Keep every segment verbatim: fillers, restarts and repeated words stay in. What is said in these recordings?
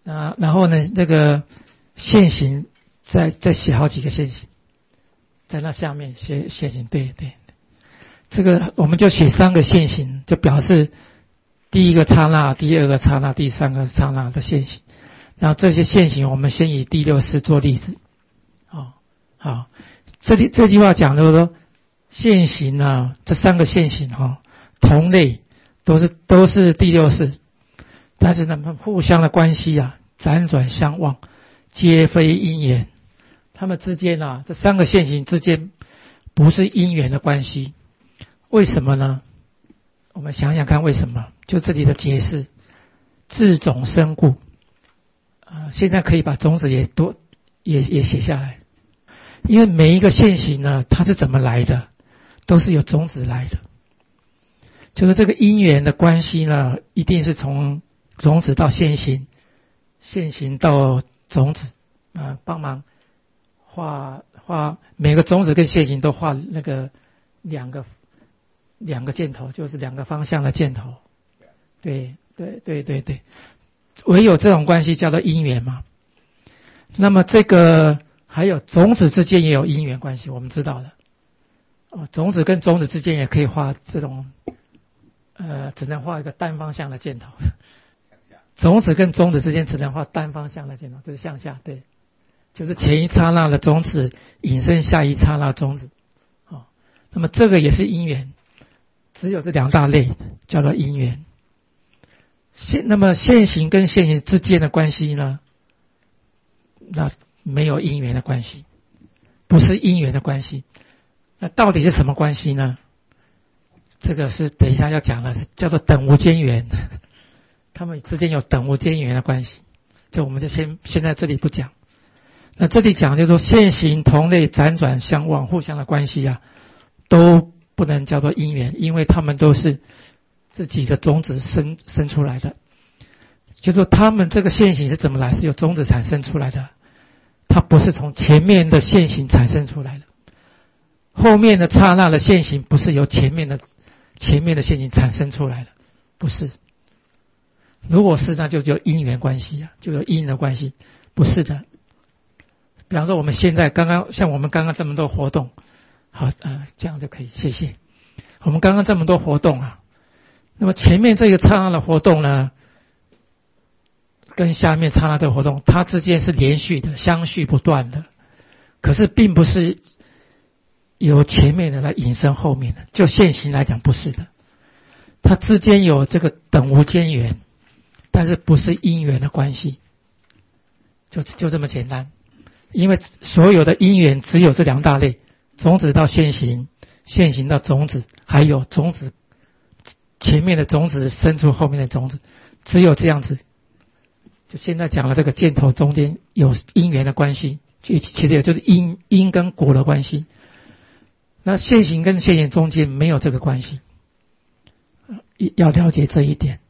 啊，然后呢，这个线形再再写好几个线形，在那下面写线形，对对，这个我们就写三个线形，就表示第一个刹那、第二个刹那、第三个刹那的线形。然后这些线形，我们先以第六式做例子。哦，好，这里这句话讲的说，线形啊，这三个线形哈、哦，同类都是都是第六式，但是呢，互相的关系啊，辗转相望，皆非因缘。他们之间啊，这三个线形之间不是因缘的关系，为什么呢？我们想想看为什么？就这里的解释，自种生故。啊、呃，现在可以把种子也多也也写下来，因为每一个线形呢，它是怎么来的，都是由种子来的。就是这个因缘的关系呢，一定是从种子到线形，线形到种子啊、呃，帮忙画画每个种子跟线形都画那个两个两个箭头，就是两个方向的箭头。对对对对对，唯有这种关系叫做因缘嘛。那么这个还有种子之间也有因缘关系，我们知道的。哦，种子跟种子之间也可以画这种，呃，只能画一个单方向的箭头。种子跟种子之间只能画单方向的箭头，就是向下，对，就是前一刹那的种子引申下一刹那的种子。哦，那么这个也是因缘，只有这两大类叫做因缘。现那么线形跟线形之间的关系呢？那没有因缘的关系，不是因缘的关系。那到底是什么关系呢？这个是等一下要讲的，是叫做等无间缘。他们之间有等无间缘的关系，就我们就先先在这里不讲。那这里讲就是说线形同类辗转相望，互相的关系啊，都不能叫做因缘，因为他们都是自己的种子生生出来的。就是说他们这个线形是怎么来，是由种子产生出来的，它不是从前面的线形产生出来的，后面的刹那的线形不是由前面的前面的线形产生出来的，不是。如果是，那就就因缘关系啊，就有因的关系，不是的。比方说我们现在刚刚像我们刚刚这么多活动，好，呃，这样就可以，谢谢。我们刚刚这么多活动啊，那么前面这个刹那的活动呢，跟下面刹那的活动，它之间是连续的，相续不断的，可是并不是由前面的来引申后面的，就现行来讲不是的，它之间有这个等无间缘，但是不是因缘的关系，就就这么简单。因为所有的因缘只有这两大类，种子到现行，现行到种子，还有种子前面的种子生出后面的种子，只有这样子。就现在讲了这个箭头中间有因缘的关系，其实也就是因因跟果的关系。那现行跟现行中间没有这个关系，要了解这一点。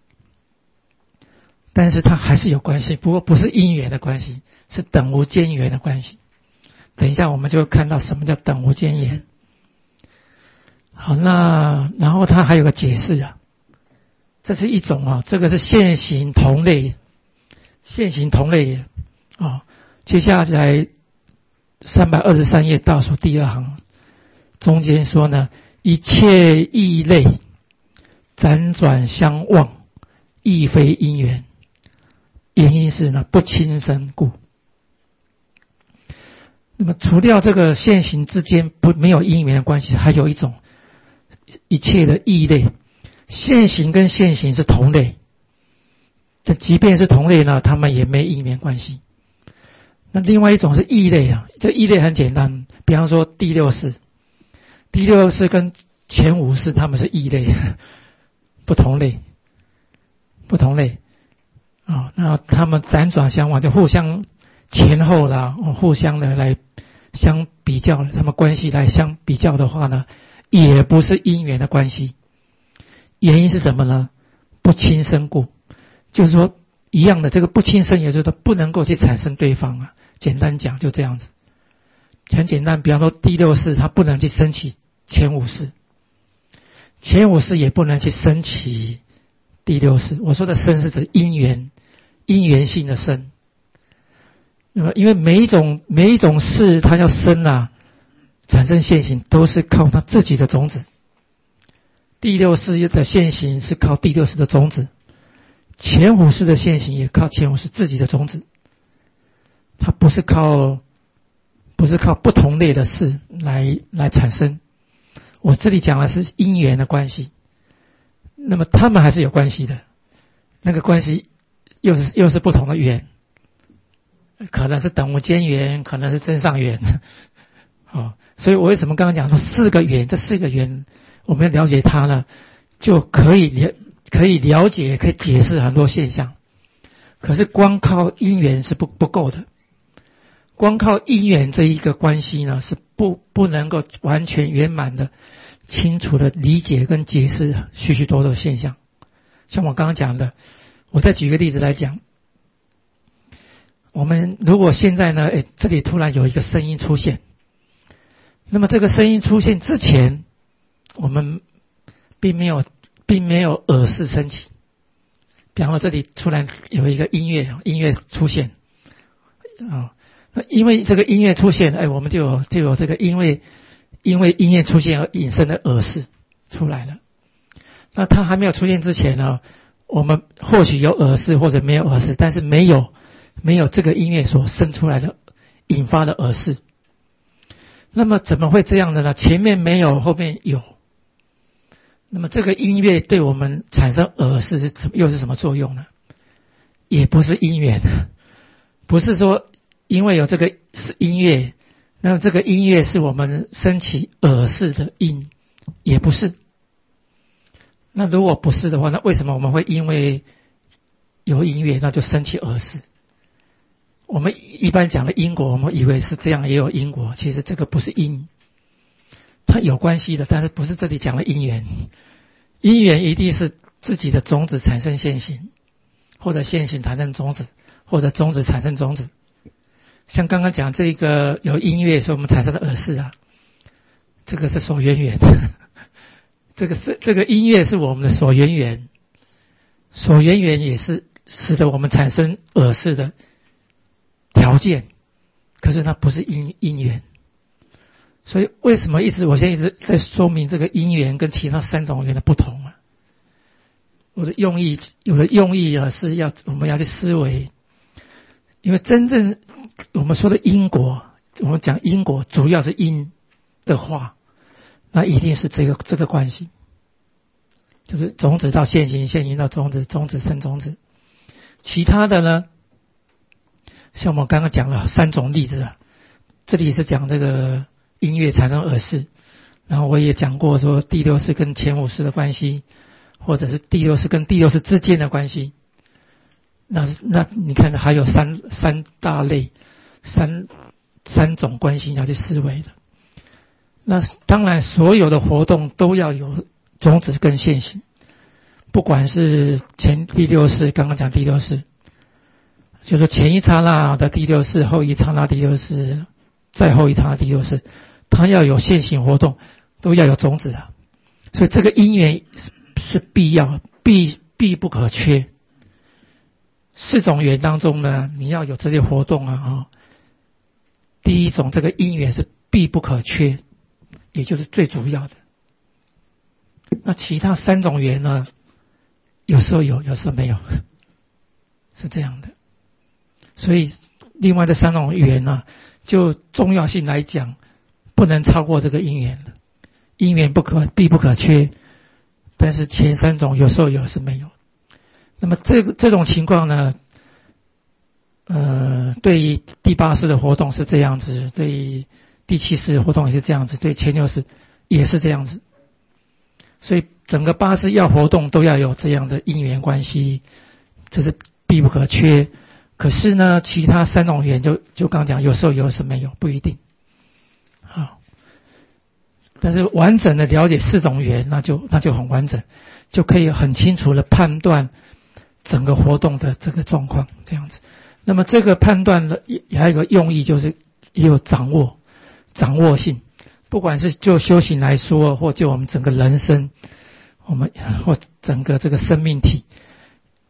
但是它还是有关系，不过不是因缘的关系，是等无间缘的关系。等一下我们就看到什么叫等无间缘。好，那然后它还有个解释啊，这是一种啊，这个是现行同类，现行同类啊。接下来三百二十三页倒数第二行中间说呢，一切异类辗转相望，亦非因缘。原因是呢，不亲生故。那么除掉这个现行之间不没有因缘的关系，还有一种一切的异类，现行跟现行是同类，这即便是同类呢，他们也没因缘关系。那另外一种是异类啊，这异类很简单，比方说第六式，第六式跟前五式他们是异类，不同类，不同类。哦，那他们辗转相望，就互相前后啦，哦，互相的来相比较，他们关系来相比较的话呢，也不是因缘的关系。原因是什么呢？不亲生故，就是说一样的，这个不亲生，也就是说不能够去产生对方啊。简单讲就这样子，很简单。比方说第六式，它不能去升起前五式，前五式也不能去升起第六式。我说的升是指因缘， 因缘性的生。那么因为每一种每一种事它要生啊，产生现行都是靠它自己的种子。第六识的现行是靠第六识的种子，前五识的现行也靠前五识自己的种子。它不是靠不是靠不同类的事来来产生。我这里讲的是因缘的关系，那么他们还是有关系的，那个关系又是又是不同的缘，可能是等无间缘，可能是真上缘。哦，所以我为什么刚刚讲说四个缘，这四个缘我们要了解它呢，就可以了可以了解可以解释很多现象。可是光靠因缘是不不够的，光靠因缘这一个关系呢，是不不能够完全圆满的清楚的理解跟解释许许多多的现象。像我刚刚讲的，我再举个例子来讲，我们如果现在呢，诶，这里突然有一个声音出现，那么这个声音出现之前，我们并没有并没有耳识升起。比方说这里突然有一个音乐音乐出现啊，那因为这个音乐出现，哎，我们就有就有这个因为因为音乐出现而引申的耳识出来了。那它还没有出现之前呢，我们或许有耳识或者没有耳识，但是没有没有这个音乐所生出来的引发的耳识。那么怎么会这样的呢？前面没有，后面有。那么这个音乐对我们产生耳识是怎又是什么作用呢？也不是因缘，不是说因为有这个音乐，那么这个音乐是我们升起耳识的因，也不是。那如果不是的话，那为什么我们会因为有音乐那就升起耳识？我们一般讲的因果，我们以为是这样也有因果，其实这个不是因，它有关系的，但是不是这里讲的因缘。因缘一定是自己的种子产生现行，或者现行产生种子，或者种子产生种子。像刚刚讲这个有音乐，所以我们产生的耳识啊，这个是所缘缘。这个是这个音乐是我们的所缘缘，所缘缘也是使得我们产生耳识的条件，可是它不是因因缘。所以为什么一直我现在一直在说明这个因缘跟其他三种缘的不同啊？我的用意，有的用意啊是要我们要去思维，因为真正我们说的因果，我们讲因果主要是因的话，那一定是这个这个关系，就是种子到现行，现行到种子，种子生种子。其他的呢，像我们刚刚讲了三种例子啊，这里是讲这个音乐产生耳识，然后我也讲过说第六识跟前五识的关系，或者是第六识跟第六识之间的关系。那那你看还有三三大类，三三种关系要去思维的。那当然所有的活动都要有种子跟现行，不管是前第六识，刚刚讲第六识，就是前一刹那的第六识，后一刹那第六识，再后一刹那第六识，它要有现行活动，都要有种子啊。所以这个因缘是必要，必必不可缺。四种缘当中呢，你要有这些活动啊，哦，第一种这个因缘是必不可缺，也就是最主要的。那其他三种缘呢，有时候有，有时候没有，是这样的。所以另外这三种缘呢，就重要性来讲，不能超过这个因缘的。因缘不可必不可缺，但是前三种有时候有，是没有。那么这个这种情况呢，呃，对于第八识的活动是这样子，对于第七识的活动也是这样子，对前六识也是这样子。所以整个八识要活动都要有这样的因缘关系，这是必不可缺。可是呢，其他三种缘就就刚讲，有时候有，时候没有，不一定。好，但是完整的了解四种缘，那就那就很完整，就可以很清楚的判断整个活动的这个状况，这样子。那么这个判断的也还有一个用意，就是也有掌握掌握性，不管是就修行来说，或就我们整个人生，我们或整个这个生命体，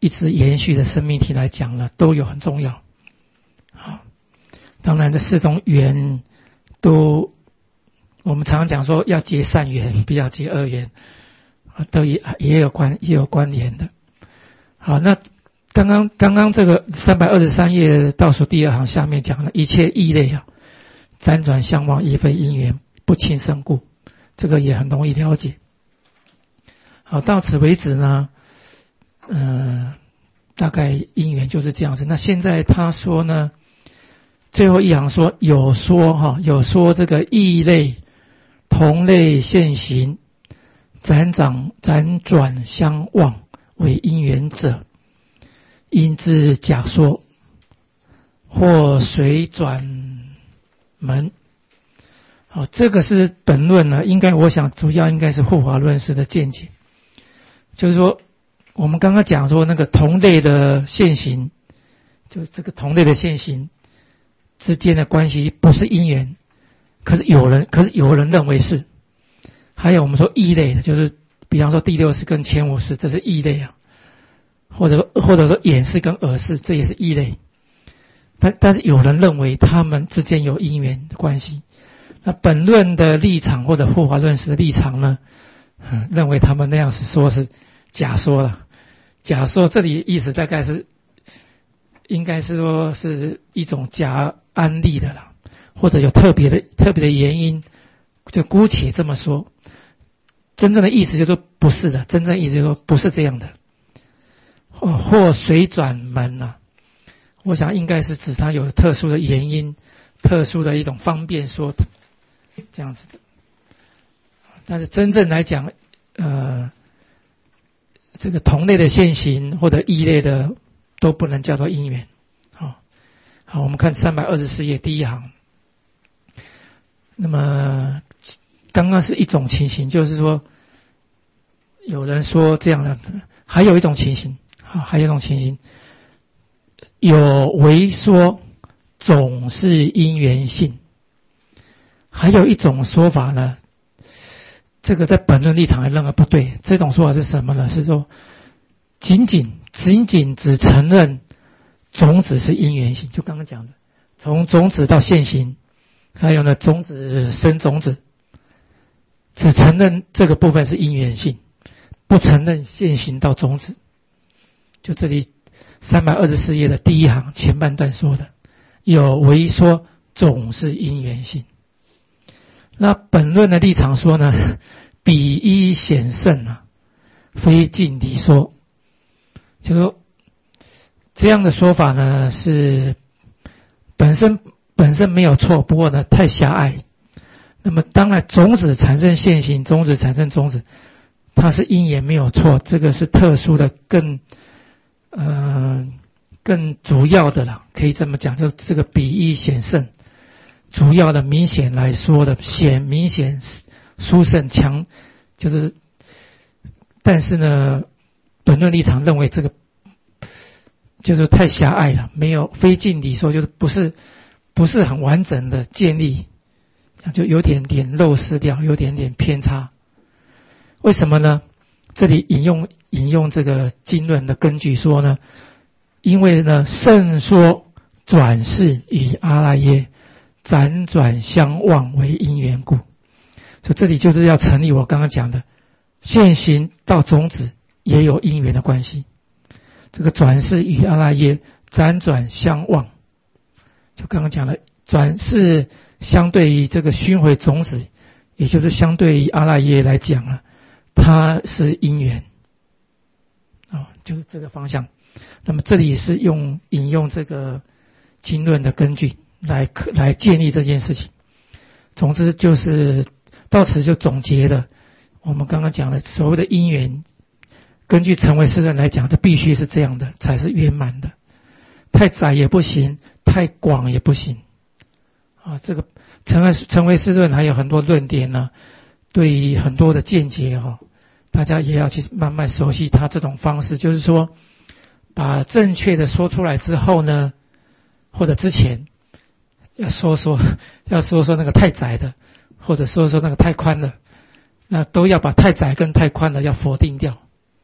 一直延续的生命体来讲呢，都有很重要。好，当然这四种缘都，我们常常讲说要结善缘，不要结恶缘，都也也有关也有关联的。好，那刚刚刚刚这个三百二十三页倒数第二行下面讲了一切异类啊，辗转相望，亦非因缘，不亲生故，这个也很容易了解。好，到此为止呢，呃，大概因缘就是这样子。那现在他说呢，最后一行说有说哈，有说这个异类同类现行，辗转辗转相望为因缘者，因之假说，或随转门。好，这个是本论呢，应该我想主要应该是护法论师的见解，就是说我们刚刚讲说那个同类的现行，就这个同类的现行之间的关系不是因缘，可是有人可是有人认为是。还有我们说异类的，就是比方说第六识跟前五识，这是异类啊，或者或者说眼识跟耳识，这也是异类。但但是有人认为他们之间有因缘的关系。那本论的立场或者护法论师的立场呢，嗯，认为他们那样是说是假说了。假说这里意思大概是应该是说是一种假安立的啦，或者有特别的特别的原因，就姑且这么说。真正的意思就是说不是的，真正的意思就是说不是这样的。或或随转门啊，我想应该是指它有特殊的原因，特殊的一种方便说这样子的。但是真正来讲，呃，这个同类的现行或者异类的都不能叫做因缘。好，好，我们看三百二十四页第一行。那么刚刚是一种情形，就是说有人说这样的，还有一种情形，好，还有一种情形，有为说总是因缘性，还有一种说法呢，这个在本论立场认为不对。这种说法是什么呢？是说仅仅仅仅只承认种子是因缘性，就刚刚讲的，从种子到现行，还有呢种子生种子，只承认这个部分是因缘性，不承认现行到种子。就这里三百二十四页的第一行前半段说的，有为说总是因缘性。那本论的立场说呢，比一显胜啊，非尽理说，就说这样的说法呢是本身本身没有错，不过呢太狭隘。那么当然种子产生现行，种子产生种子，它是因缘没有错，这个是特殊的更呃更主要的了，可以这么讲，就这个比一显胜，主要的明显来说的显明显殊胜强，就是但是呢本论立场认为这个就是太狭隘了，没有非尽理说，就是不是不是很完整的建立，就有点点漏失掉，有点点偏差。为什么呢？这里引用引用这个经论的根据说呢，因为呢圣说转世与阿赖耶辗转相望为因缘故，所以这里就是要成立我刚刚讲的现行到种子也有因缘的关系。这个转世与阿赖耶辗转相望，就刚刚讲了，转世相对于这个熏回种子，也就是相对于阿赖耶来讲了，它是因缘，哦，就是这个方向。那么这里也是用引用这个经论的根据来来建立这件事情。总之就是到此就总结了我们刚刚讲的所谓的因缘，根据成唯识论来讲，这必须是这样的才是圆满的，太窄也不行，太广也不行啊。这个成唯成唯识论还有很多论点呢，对于很多的见解哈，大家也要去慢慢熟悉它这种方式，就是说把正确的说出来之后呢，或者之前要说说要说说那个太窄的，或者说说那个太宽的，那都要把太窄跟太宽的要否定掉。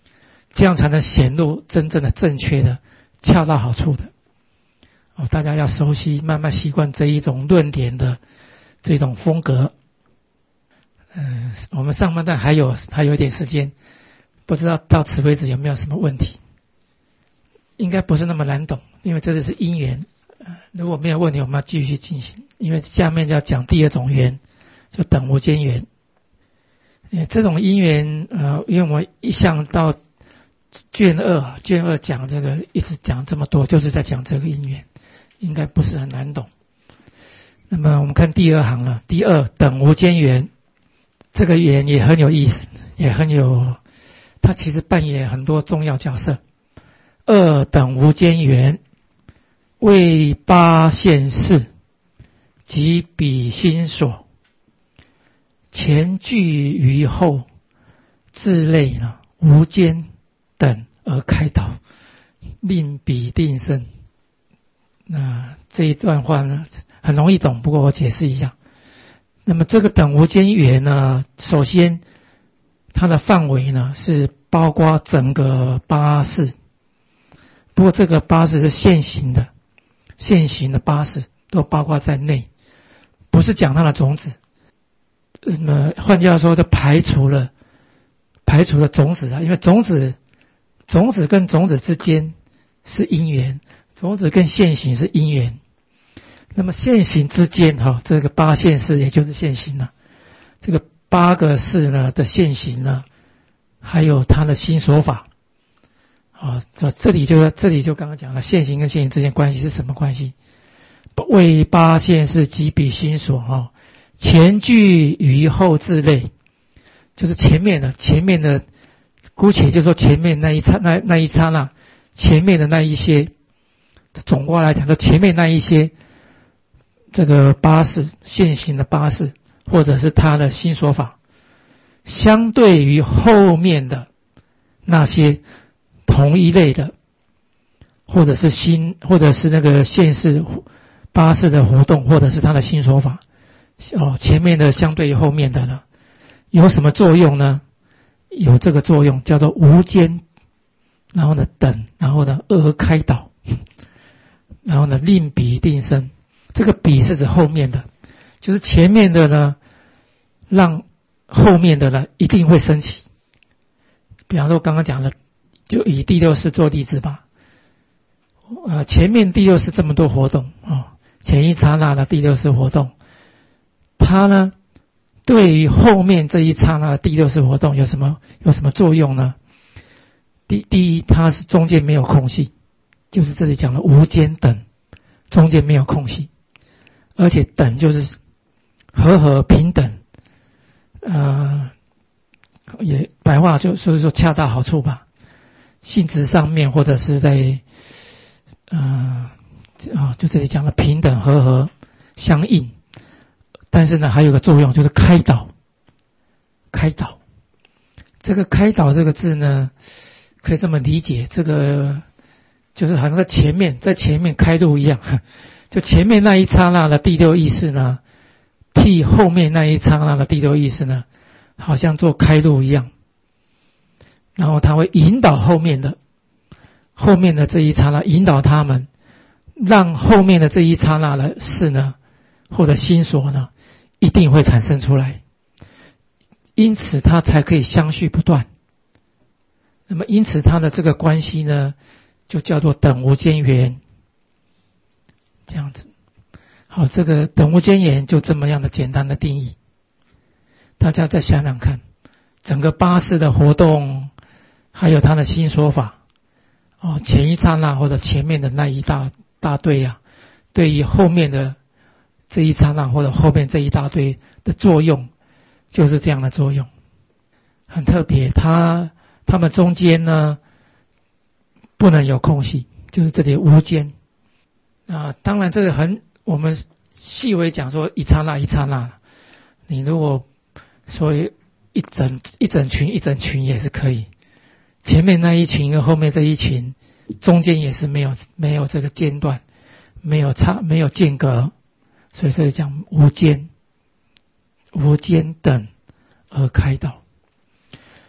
这样才能显露真正的正确的恰到好处的。哦，大家要熟悉，慢慢习惯这一种论点的这种风格。嗯、呃，我们上半段还有还有一点时间，不知道到此为止有没有什么问题？应该不是那么难懂，因为这就是因缘。呃，如果没有问题，我们要继续进行，因为下面要讲第二种缘，就等无间缘。呃，这种因缘，呃，因为我一向到卷二，卷二讲这个，一直讲这么多，就是在讲这个因缘。应该不是很难懂。那么我们看第二行了，第二等无间缘，这个缘也很有意思，也很有，它其实扮演很多重要角色。二等无间缘，为八现事及彼心所，前具于后，自类呢无间等而开导，令彼定生。那这一段话呢很容易懂，不过我解释一下。那么这个等无间缘呢，首先它的范围呢是包括整个八识，不过这个八识是现行的，现行的八识都包括在内，不是讲它的种子。那么换句话说，就排除了排除了种子啊，因为种子种子跟种子之间是因缘。种子跟现行是因缘，那么现行之间哈，这个八现识也就是现行了。这个八个识呢的现行呢，还有它的心所法。啊，这这里就这里就刚刚讲了，现行跟现行之间关系是什么关系？为八现识及彼心所哈，前具于后自类，就是前面的前面的，姑且就说前面那一刹那那一刹那，前面的那一些。总括来讲，就前面那一些这个八识现行的八识，或者是他的心所法，相对于后面的那些同一类的，或者是心，或者是那个现识八识的活动，或者是他的心所法，哦，前面的相对于后面的呢，有什么作用呢？有这个作用叫做无间，然后呢等，然后呢而开导。然后呢，令彼定生，这个彼是指后面的，就是前面的呢，让后面的呢一定会升起。比方说刚刚讲的，就以第六识做例子吧。呃，前面第六识这么多活动啊、哦，前一刹那的第六识活动，它呢对于后面这一刹那的第六识活动有什么有什么作用呢？第第一，它是中间没有空隙。就是这里讲的无间等，中间没有空隙，而且等就是和合平等，呃，也白话就所以说恰到好处吧，性质上面或者是在呃啊，就这里讲的平等和合相应，但是呢还有个作用就是开导，开导，这个开导这个字呢，可以这么理解，这个。就是好像在前面，在前面开路一样，就前面那一刹那的第六意识呢，替后面那一刹那的第六意识呢，好像做开路一样，然后他会引导后面的，后面的这一刹那引导他们，让后面的这一刹那的事呢，或者心所呢，一定会产生出来，因此它才可以相续不断。那么因此它的这个关系呢，就叫做等无间缘，这样子。好，这个等无间缘就这么样的简单的定义。大家再想想看，整个八识的活动，还有他的心说法，哦，前一刹那或者前面的那一大大堆啊，对于后面的这一刹那或者后面这一大堆的作用，就是这样的作用，很特别。它它们中间呢，不能有空隙，就是这里无间啊。当然这个很，我们细微讲说一刹那一刹那，你如果所以一整一整群一整群也是可以，前面那一群跟后面这一群中间也是没有没有这个间断，没有差没有间隔，所以这里讲无间，无间等而开导。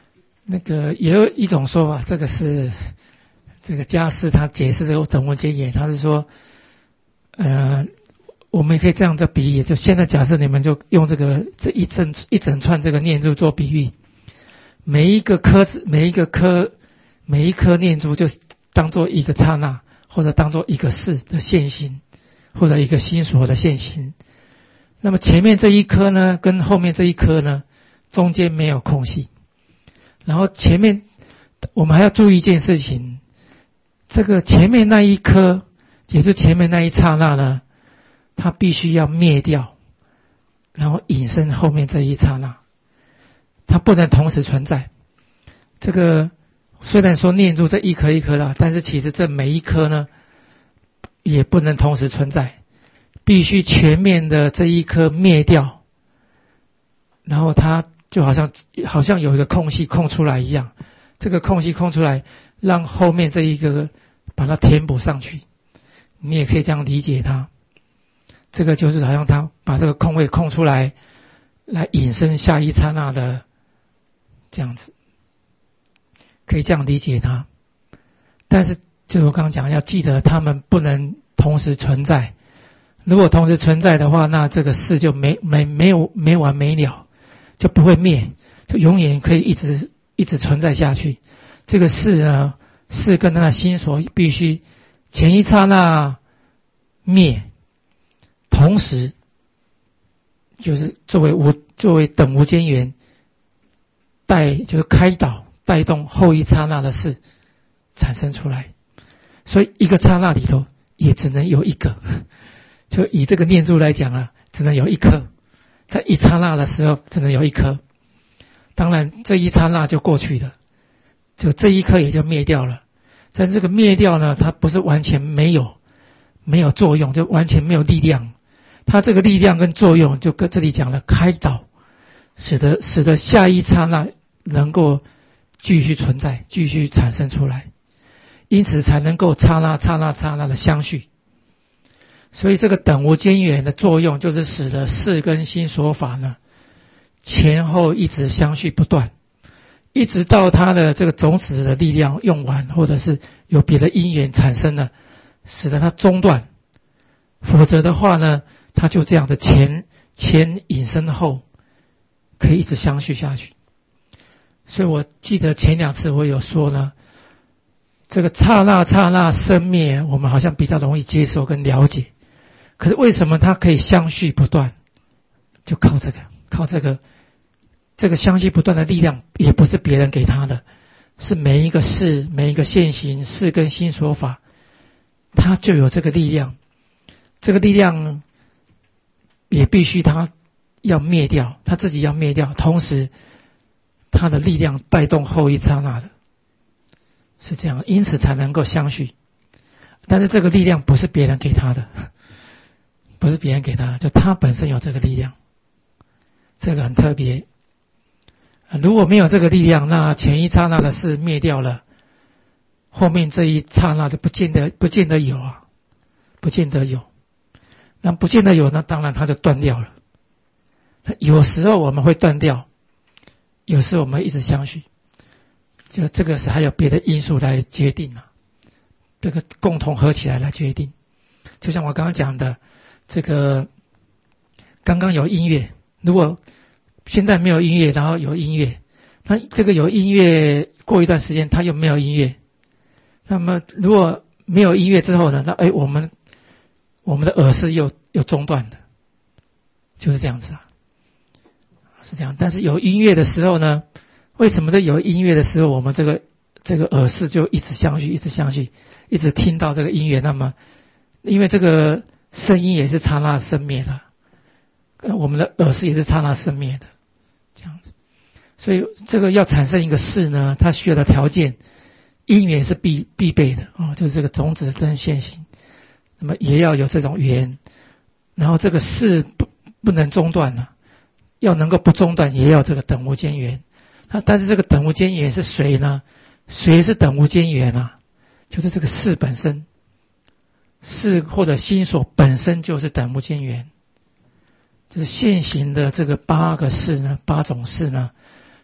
那个也有一种说法，这个是这个家士他解释这个等无间缘，他是说，呃，我们也可以这样做比喻，就现在假设你们就用这个这一整一整串这个念珠做比喻，每一个颗子，每一个颗，每一颗念珠就当做一个刹那，或者当做一个事的现行，或者一个心所的现行。那么前面这一颗呢，跟后面这一颗呢，中间没有空隙。然后前面我们还要注意一件事情，这个前面那一颗，也就是前面那一刹那呢，它必须要灭掉，然后引申后面这一刹那，它不能同时存在。这个虽然说念珠这一颗一颗的，但是其实这每一颗呢，也不能同时存在，必须前面的这一颗灭掉，然后它就好像好像有一个空隙空出来一样，这个空隙空出来，让后面这一个把它填补上去，你也可以这样理解它。这个就是好像它把这个空位空出来，来引申下一刹那的这样子，可以这样理解它。但是就我刚刚讲，要记得它们不能同时存在。如果同时存在的话，那这个事就没没没有没完没了，就不会灭，就永远可以一直一直存在下去。这个事呢，事跟它的心所必须前一刹那灭，同时就是作为无作为等无间缘带就是开导带动后一刹那的事产生出来。所以一个刹那里头也只能有一个，就以这个念珠来讲啊，只能有一颗，在一刹那的时候只能有一颗，当然这一刹那就过去了，就这一颗也就灭掉了。但这个灭掉呢，它不是完全没有没有作用，就完全没有力量，它这个力量跟作用就跟这里讲了开导，使得使得下一刹那能够继续存在，继续产生出来，因此才能够刹那刹那刹那的相续。所以这个等无间缘的作用就是使得事跟心所法呢前后一直相续不断，一直到它的这个种子的力量用完，或者是有别的因缘产生了，使得它中断。否则的话呢，它就这样子前前引申后可以一直相续下去。所以我记得前两次我有说呢，这个刹那刹那生灭我们好像比较容易接受跟了解，可是为什么它可以相续不断？就靠这个靠这个这个相续不断的力量，也不是别人给他的，是每一个事每一个现行事跟心所法，它就有这个力量。这个力量也必须它要灭掉，它自己要灭掉，同时它的力量带动后一刹那的，是这样，因此才能够相续。但是这个力量不是别人给他的，不是别人给他的，就他本身有这个力量，这个很特别。如果没有这个力量，那前一刹那的事灭掉了，后面这一刹那就不见得不见得有啊，不见得有。那不见得有，那当然它就断掉了。有时候我们会断掉，有时候我们一直相续，就这个是还有别的因素来决定啊，这个共同合起来来决定。就像我刚刚讲的，这个刚刚有音乐，如果现在没有音乐，然后有音乐，那这个有音乐过一段时间它又没有音乐，那么如果没有音乐之后呢，那哎我们我们的耳是又又中断的，就是这样子啊，是这样。但是有音乐的时候呢，为什么这有音乐的时候，我们这个这个耳识就一直相续，一直相续，一直听到这个音乐？那么，因为这个声音也是刹那生灭的，我们的耳识也是刹那生灭的，这样子。所以这个要产生一个事呢，它需要的条件，因缘是必必备的哦，就是这个种子跟现行。那么也要有这种缘，然后这个事不不能中断了，要能够不中断，也要这个等无间缘。那但是这个等无间缘是谁呢？谁是等无间缘啊？就是这个事本身，事或者心所本身就是等无间缘。就是现行的这个八个事呢，八种事呢，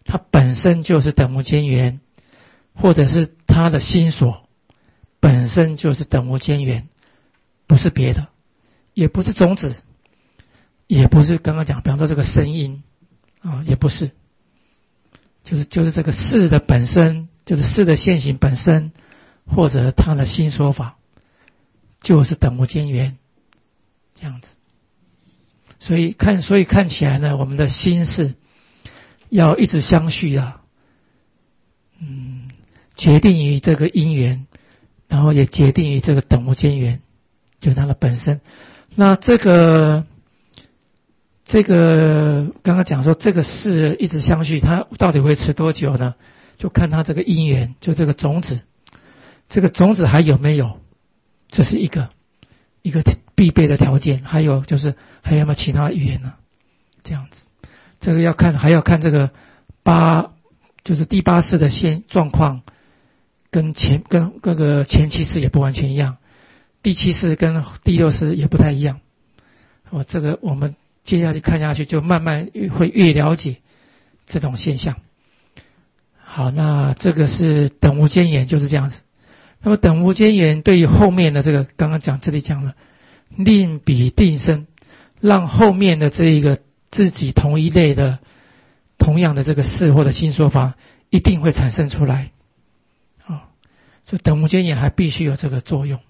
它本身就是等无间缘，或者是它的心所本身就是等无间缘，不是别的，也不是种子，也不是刚刚讲比方说这个声音啊，也不是，就是就是这个事的本身，就是事的现行本身，或者它的心所法就是等无间缘，这样子。所以看所以看起来呢，我们的心事要一直相续啊，嗯，决定于这个因缘，然后也决定于这个等无间缘，就是它的本身。那这个这个刚刚讲说这个事一直相续，它到底会持多久呢？就看它这个因缘，就这个种子，这个种子还有没有，这是一个一个必备的条件。还有就是还有没有其他的语言呢？这样子，这个要看，还要看这个八，就是第八世的现状况，跟前跟各个前七世也不完全一样，第七世跟第六世也不太一样。哦，这个我们接下去看下去，就慢慢会越了解这种现象。好，那这个是等无间缘，就是这样子。那么等无间缘对于后面的这个，刚刚讲这里讲了，令彼定生，让后面的这一个自己同一类的同样的这个事或者新说法一定会产生出来。啊、哦，所以等无间缘还必须有这个作用。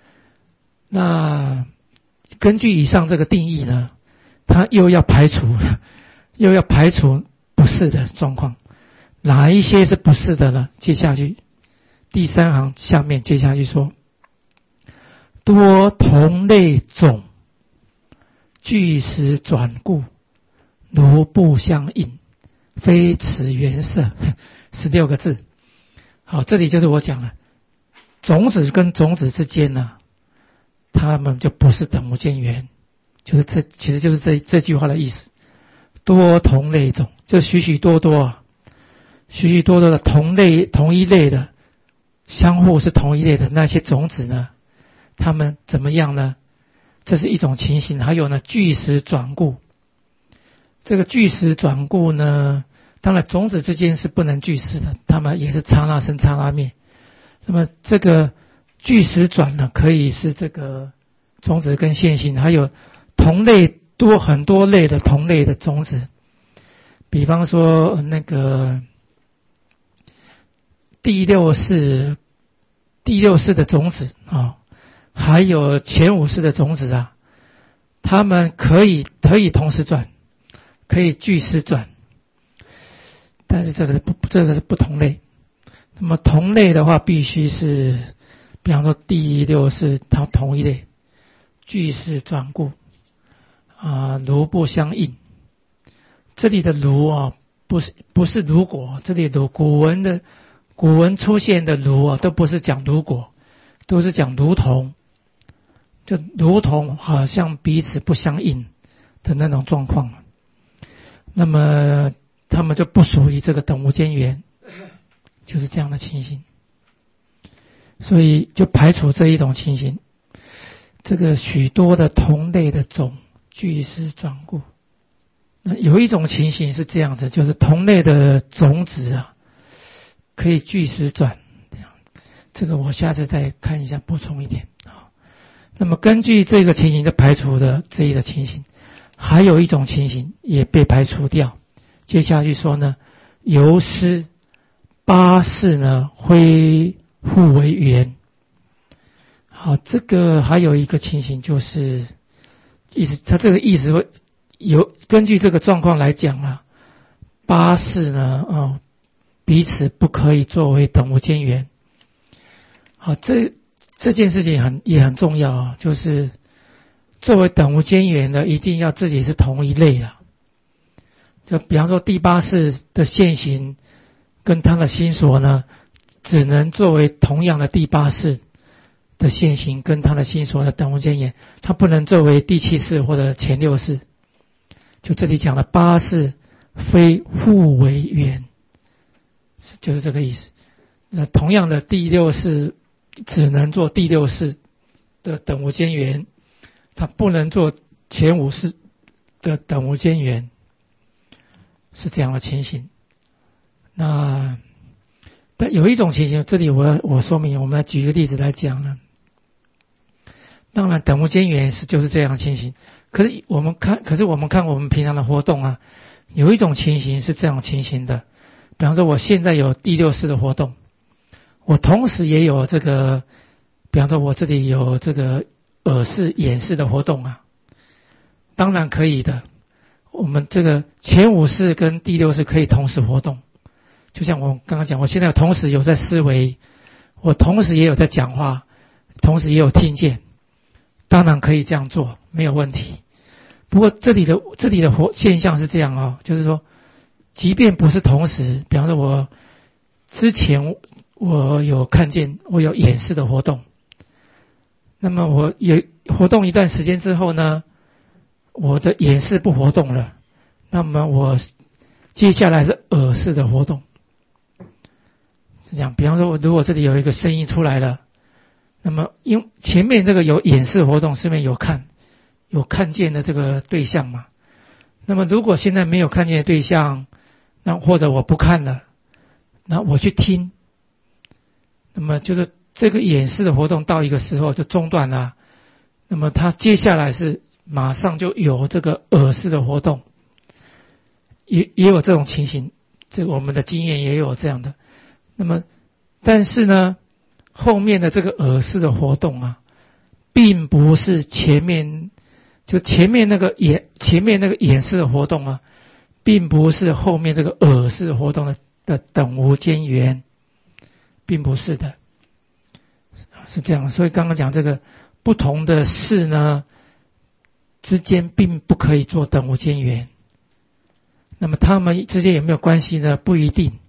那根据以上这个定义呢，它又要排除又要排除不是的状况。哪一些是不是的呢？接下去第三行下面接下去说，多同类种，据实转故，如不相应，非此原色。十六个字。好，这里就是我讲了，种子跟种子之间呢，它们就不是等无间缘，就是这其实就是这这句话的意思。多同类种，就许许多多啊，许许多多的同类同一类的，相互是同一类的那些种子呢，它们怎么样呢？这是一种情形。还有呢，据实转故。这个据实转故呢，当然种子之间是不能据实的，它们也是刹那生刹那灭。那么这个据实转呢，可以是这个种子跟现行，还有同类多很多类的同类的种子。比方说那个第六世第六世的种子啊、哦，还有前五世的种子啊，它们可以可以同时转，可以据实转，但是这个是不这个是不同类。那么同类的话，必须是比方说第六世它同一类，据实转故啊，如不相应。这里的如啊，不是不是如果，这里如古文的古文出现的如啊，都不是讲如果，都是讲如同，就如同好像彼此不相应的那种状况。那么他们就不属于这个等无间缘，就是这样的情形。所以就排除这一种情形。这个许多的同类的种，据实转故。那有一种情形是这样子，就是同类的种子啊，可以据实转。这样，这个我下次再看一下，补充一点啊。那么根据这个情形的排除的这一个情形，还有一种情形也被排除掉。接下去说呢，由师八世呢恢复为缘。好，这个还有一个情形就是意思，他这个意思会有根据这个状况来讲啊，八世呢，哦，彼此不可以作为等无间缘。好，这这件事情很也很重要啊，就是作为等无间缘的，一定要自己是同一类的。就比方说第八世的现行跟他的心所呢，只能作为同样的第八世的现行跟他的心所的等无间缘，它不能作为第七世或者前六世。就这里讲的八世非互为缘，就是这个意思。那同样的第六世只能做第六世的等无间缘，它不能做前五世的等无间缘，是这样的情形。 那但有一种情形，这里我我说明，我们来举一个例子来讲呢。当然，等无间缘是就是这样的情形。可是我们看，可是我们看我们平常的活动啊，有一种情形是这样情形的。比方说，我现在有第六式的活动，我同时也有这个，比方说我这里有这个耳式、眼式的活动啊，当然可以的。我们这个前五式跟第六式可以同时活动，就像我刚刚讲，我现在同时有在思维，我同时也有在讲话，同时也有听见，当然可以这样做，没有问题。不过这里的这里的活现象是这样哦，就是说，即便不是同时，比方说我之前我有看见我有眼视的活动，那么我有活动一段时间之后呢，我的眼视不活动了，那么我接下来是耳视的活动，是这样。比方说，我如果这里有一个声音出来了，那么因前面这个有眼视活动，上面有看有看见的这个对象嘛，那么如果现在没有看见的对象，那或者我不看了，那我去听，那么就是这个眼视的活动到一个时候就中断了，那么它接下来是马上就有这个耳视的活动，也也有这种情形，这个我们的经验也有这样的。那么但是呢，后面的这个耳视的活动啊，并不是前面就前面那个眼前面那个眼视的活动啊，并不是后面这个耳视活动的的等无间缘，并不是的，是这样。所以刚刚讲这个不同的事呢之间并不可以做等无间缘，那么他们之间有没有关系呢？不一定。